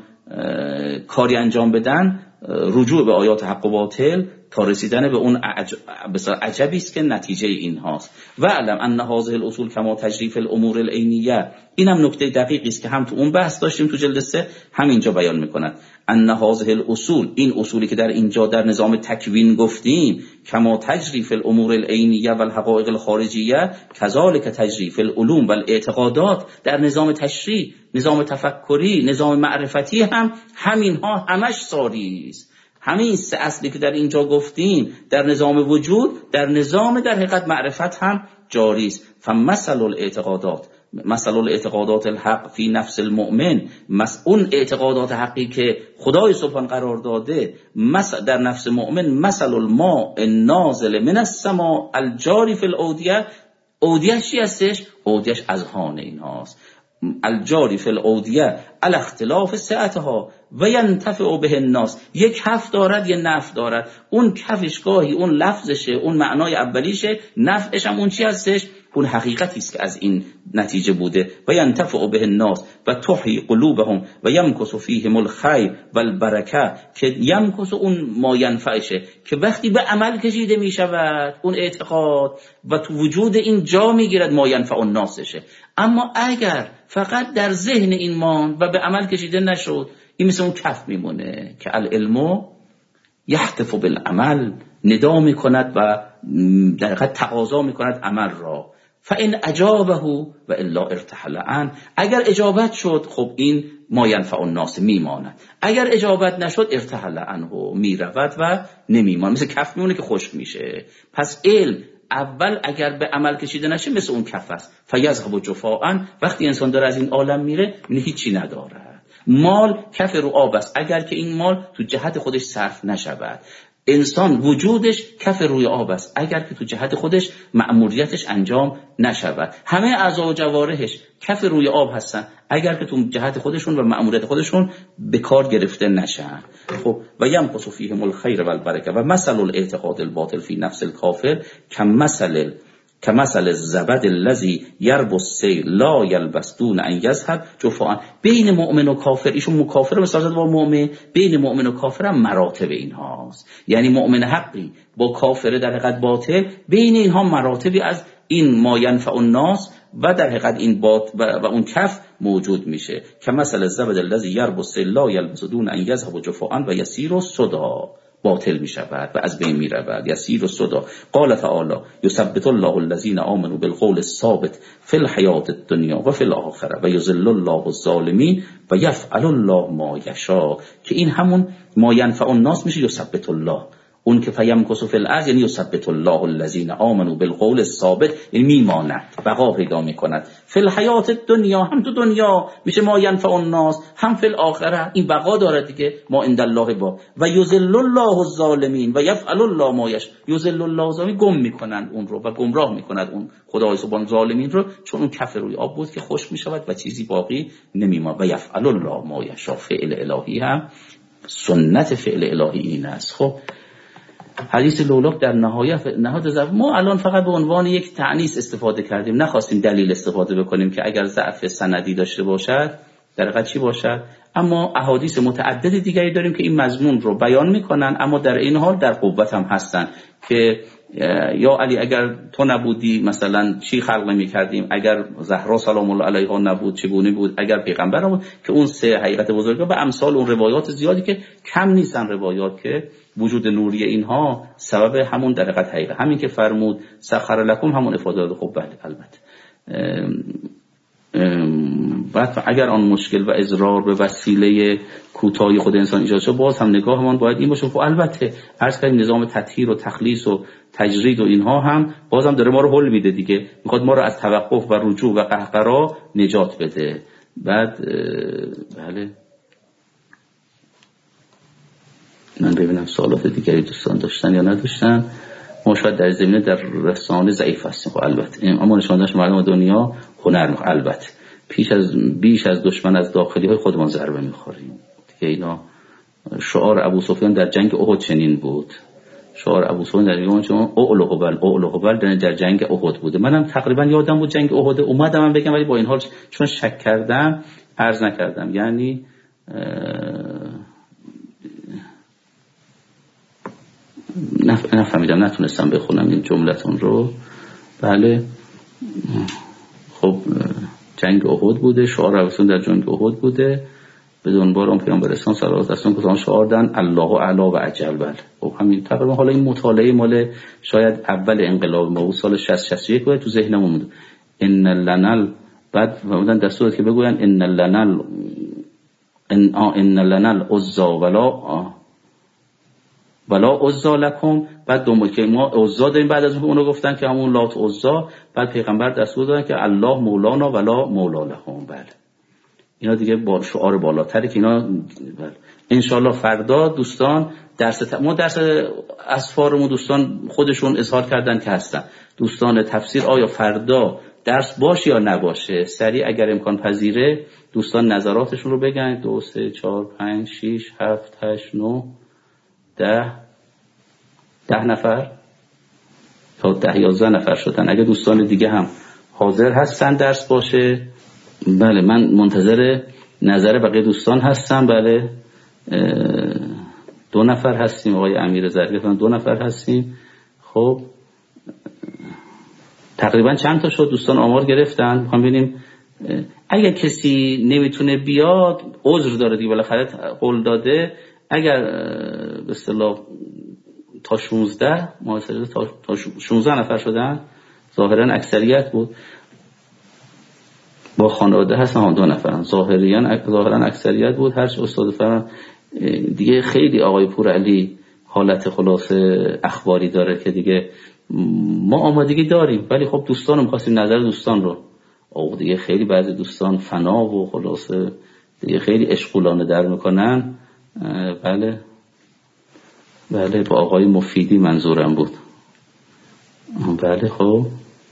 کاری انجام بدن، رجوع به آیات حق و باطل تا رسیدن به اون عجب، بسیار عجبی است که نتیجه این هاست. و علم ان هذه الاصول کما تجریف الامور العینیه، اینم نکته دقیقی است که هم تو اون بحث داشتیم تو جلد سه، هم اینجا بیان میکند. ان هذه الاصول، این اصولی که در اینجا در نظام تکوین گفتیم، کما تجریف الامور العینیه و الحقائق الخارجیه کذالک تجریف العلوم و الاعتقادات، در نظام تشریع، نظام تفکری، نظام معرفتی هم همینها همش ساری است. همین سه اصلی که در اینجا گفتیم در نظام وجود، در نظام در حقیقت معرفت هم جاری است. فمثل الاعتقادات، مثل الاعتقادات الحق فی نفس المؤمن، اون اعتقادات حقی که خدای سبحان قرار داده در نفس مؤمن، مثل الماء النازل من السماء الجاری فی الاودیه. اودیه چی هستش؟ اودیهش اذهان اینهاست. الجاری فی الاودیه علی اختلاف سعتها و ینتفع به الناس، یک کف دارد یه نفع دارد. اون کفش گاهی اون لفظشه، اون معنای اولیشه، نفعش هم اون چی هستش؟ اون حقیقتی است که از این نتیجه بوده. و ینتفع به الناس و تحیی قلوبهم و یمکث فیهم الخیر و البرکه، که یمکث اون ما ینفعشه، که وقتی به عمل کشیده می شود اون اعتقاد و تو وجود این جا می گیرد ما ینفع الناسشه. اما اگر فقط در ذهن این مان و به عمل کشیده نشد، این مثل اون کف میمونه که العلم یحتف بالعمل، ندا میکند و در حقیقت تقاضا میکند عمل را. فان اجابه و الا ارتحل عنه، اگر اجابت شد خب این ما ینفع الناس میماند، اگر اجابت نشد ارتحل عنه، میرود و نمیماند، مثل کف میمونه که خشک میشه. پس علم اول اگر به عمل کشیده نشه مثل اون کف است، فیذهب جفاء. وقتی انسان داره از این عالم میره میره هیچی نداره. مال کف رو آب است اگر که این مال تو جهت خودش صرف نشود. انسان وجودش کف روی آب است اگر که تو جهت خودش مأموریتش انجام نشود. همه اعضا و جوارحش کف روی آب هستن اگر که تو جهت خودشون و مأموریت خودشون به کار گرفته نشن. خب و یمکث فیهم الخیر و البرکه و مثل الاعتقاد الباطل فی نفس الکافر کمثل کمثل الزبد الذی یربو السیل لا یلبس دون ان یذهب جفاء. بین مؤمن و کافر، ایشون مکافر مثال زد با مؤمن، بین مؤمن و کافر هم مراتب اینهاست. یعنی مؤمن حقی با کافر در حقیقت باطل، بین اینها مراتبی از این ما ینفع الناس و در حقیقت این بات و, و اون کف موجود میشه. کمثل الزبد الذی یربو السیل لا یلبس دون ان یذهب جفاء و یسیر الصدا، باطل می شود و از بین می رود. یسیر الصدا. قال تعالی یثبت الله الذین آمنوا بالقول الثابت فی الحیاة الدنیا و فی الاخره و یذل الله الظالمین و یفعل الله ما یشاء. که این همون ما ینفع الناس میشه یثبت الله. اون که فیمکث فی الارض یعنی یثبت الله الذین آمنوا بالقول الثابت، یعنی میماند، بقا پیدا میکند. فی الحیات الدنیا، هم تو دنیا میشه ما ینفع الناس، هم فی الاخره این بقا داره دیگه. ما عند الله با و یذل الله الظالمین و یفعل الله ما یشاء. یذل الله الظالمین، گم میکنند اون رو و گمراه میکند اون خدای سبحان ظالمین رو، چون اون کف روی آب بود که خشک میشود و چیزی باقی نمیماند. و یفعل الله ما یشاء، فعل الهی هم سنت فعل الهی این است. خب حدیث لولاک در نهایت نهاد ضعف، ما الان فقط به عنوان یک تعنیس استفاده کردیم، نخواستیم دلیل استفاده بکنیم که اگر ضعف سندی داشته باشد در حقیقت چی باشد. اما احادیث متعدد دیگری داریم که این مضمون رو بیان میکنن، اما در این حال در قوت هم هستن که یا علی اگر تو نبودی مثلا چی خلق نمی‌کردیم، اگر زهرا سلام الله علیها نبود چگونه بود، اگر پیغمبر نبود، که اون سه حقیقت بزرگا و امثال اون روایات زیادی که کم نیستن روایات که وجود نوری اینها سبب همون در حقیقت حقیقت همین که فرمود سخر لکم همون افاده. خب بله البته بعد اگر آن مشکل و اضرار به وسیله کوتاهی خود انسان ایجاد شد، باز هم نگاهمان باید این باشه. خب البته عرض کردیم نظام تطهیر و تخلیص و تجرید و اینها هم باز هم داره ما رو حل میده دیگه، میخواد ما رو از توقف و رجوع و قهقرا نجات بده. بعد بله من ببینم سوالات دیگری دوستان داشتن یا نداشتن. ما شاید در زمینه در رسانه ضعیف هستیم. خب البته اما نشان داشت مردم دنیا هنر میخواد. البته پیش از بیش از دشمن از داخلی های خودمان ضربه میخوریم دیگه. اینا شعار ابو سفیان در جنگ احد چنین بود. شعار ابو سفیان در جنگ چون اعلو هبل اعلو هبل در جنگ احد بوده. منم تقریبا یادم بود جنگ احد اومدم من بگم، ولی با این حال چون شک کردم عرض نکردم. یعنی نفهمیدم، نتونستم بخونم این جملتون رو. بله خب جنگ احد بوده، شعار رسول در جنگ احد بوده. بدون بارم پیامبر اسلام صلی الله علیه و آله گفتن شعار دادن الله اعلی و اجل. بله خب همین تقریبا. حالا این مطالعه مال شاید اول انقلاب ما بود، سال شصت شصت و یک بود، تو ذهنمون بود. ان لنل بعد فرمودن دستور که بگوین ان لنل ان ان لنل عزا ولا ولا عزا لکم. بعد دوم که ما عزا داریم، بعد از اون رو گفتن که همون لات عزا. بعد پیغمبر دستور دادن که الله مولانا ولا مولا لهم. بله اینا دیگه با شعار بالاتره که اینا. بله ان شاء الله فردا دوستان درس ت... ما درس اسفارمون دوستان خودشون اظهار کردن که هستن. دوستان تفسیر آیا فردا درس باشه یا نباشه؟ سریع اگر امکان پذیره دوستان نظراتشون رو بگن. دو سه چهار پنج شش هفت هشت نه ده ده نفر تا ده یازده نفر شدن. اگه دوستان دیگه هم حاضر هستن درس باشه، بله من منتظر نظر بقیه دوستان هستم. بله دو نفر هستیم، آقای امیر زرگرد دو نفر هستیم. خب تقریبا چند تا شد دوستان آمار گرفتن؟ میخوام ببینیم اگر کسی نمیتونه بیاد عذر داره دیگه، بالاخره قول داده. اگر به اصطلاح تا شانزده محاسبه تا شانزده نفر شدن، ظاهرا اکثریت بود. با خانواده هستن دو نفر، ظاهرا ظاهرا اکثریت بود. هر چه استاد فرمان دیگه خیلی آقای پورعلی حالت خلاصه اخباری داره که دیگه ما آمادگی داریم، ولی خب دوستان رو می‌خواستیم نظر دوستان رو. او دیگه خیلی بعضی دوستان فنا و خلاصه دیگه خیلی اشغولانه در میکنن. بله بله با آقای مفیدی منظورم بود. بله خب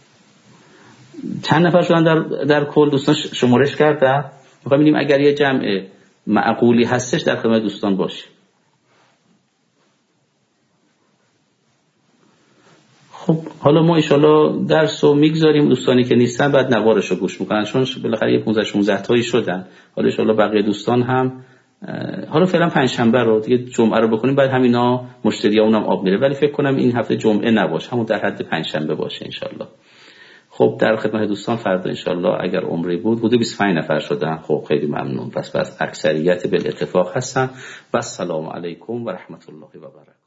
چند نفر شدن در در کل دوستان شمارش کردن؟ میخوایم ببینیم اگر یه جمع معقولی هستش در خدمت دوستان باشیم. خب حالا ما ایشالا درس رو میگذاریم، دوستانی که نیستن بعد نوارش رو گوش میکنن، چون بالاخره یه پانزده شانزده تایی شدن. حالا ایشالا بقیه دوستان هم حالا فعلا پنجشنبه رو دیگه جمعه رو بکنیم، بعد همینا مشتری‌ها اونم آب میره، ولی فکر کنم این هفته جمعه نباشه، همون در حد پنجشنبه باشه انشالله. خب در خدمت دوستان فردا انشالله اگر عمری بود حدود بیست و پنج نفر شدن. خب خیلی ممنون. پس بس اکثریت بالاتفاق هستن. و السلام علیکم و رحمت الله و برکاته.